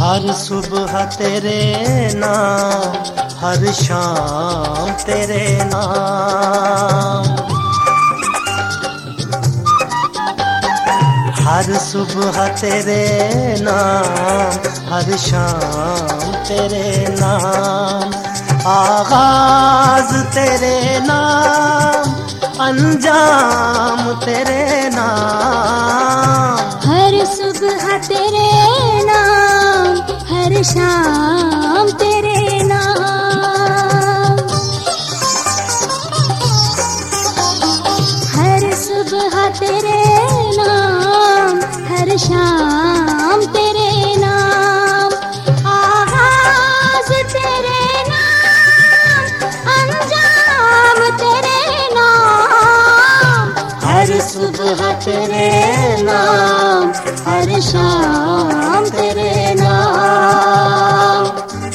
हर सुबह तेरे नाम, हर शाम तेरे नाम। हर सुबह तेरे नाम, हर शाम तेरे नाम। आगाज तेरे नाम, अंजाम तेरे नाम। हर सुबह तेरे नाम, हर शाम तेरे नाम। हर सुबह तेरे नाम, हर शाम तेरे नाम। आगाज तेरे नाम, अंजाम तेरे नाम। हर सुबह तेरे नाम, हर शाम तेरे नाम।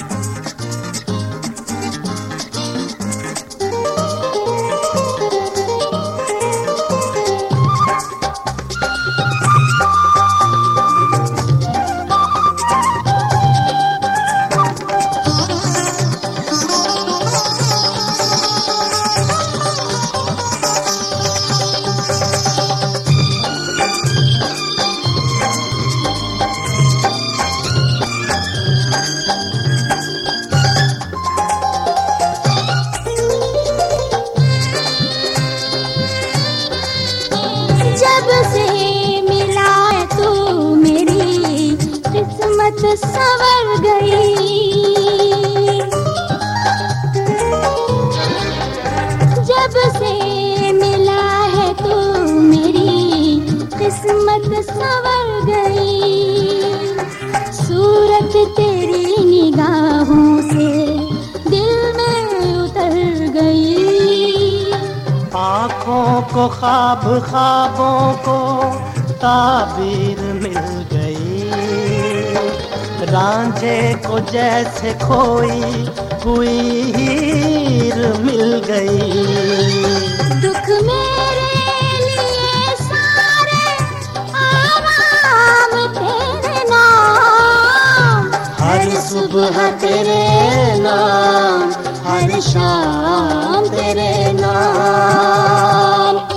जब से मिला तू मेरी किस्मत संवर गई। जब से मिला है तू मेरी किस्मत संवर गई। सूरत तेरी निगाहों से दिल में उतर गई। आँखों को ख्वाब, ख्वाबों को ताबीर मिल गई। रांझे को जैसे खोई हुई हीर मिल गई। दुख मेरे लिए सारे आराम तेरे नाम। हर सुबह तेरे नाम, हर शाम तेरे नाम।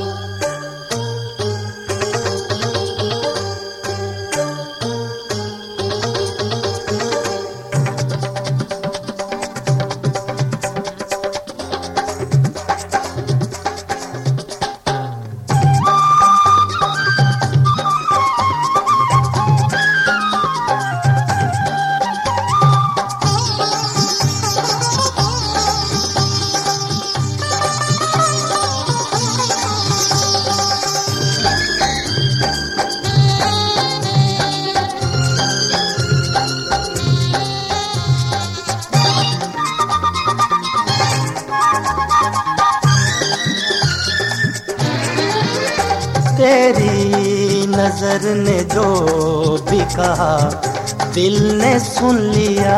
तेरी नजर ने जो भी कहा दिल ने सुन लिया।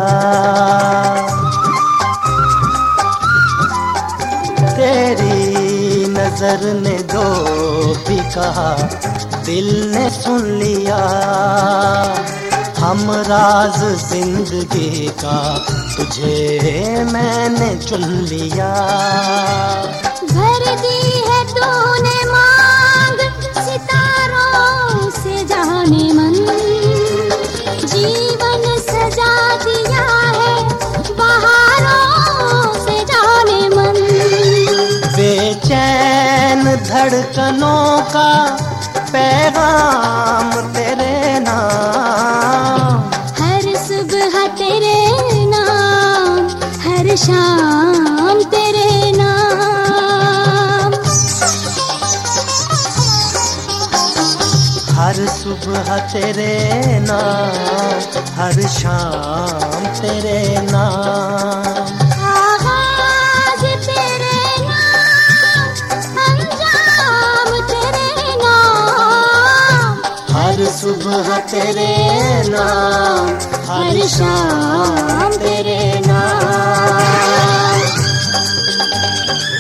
तेरी नजर ने जो भी कहा दिल ने सुन लिया। हम राज जिंदगी का तुझे मैंने चुन लिया। भर दी है तूने मांग सितारों से जाने मन। जीवन सजा दिया है बहारों से जाने मन। बेचैन धड़कनों का पैगाम तेरे नाम। हर सुबह तेरे नाम, हर शाम तेरे नाम। हर सुबह तेरे नाम, हर शाम तेरे नाम। आगाज तेरे नाम, अंजाम तेरे नाम। हर सुबह तेरे नाम, हर शाम तेरे नाम।